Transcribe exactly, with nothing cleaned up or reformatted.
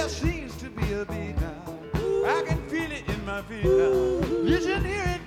There seems to be a beat now. I can feel it in my feet now. Listen here.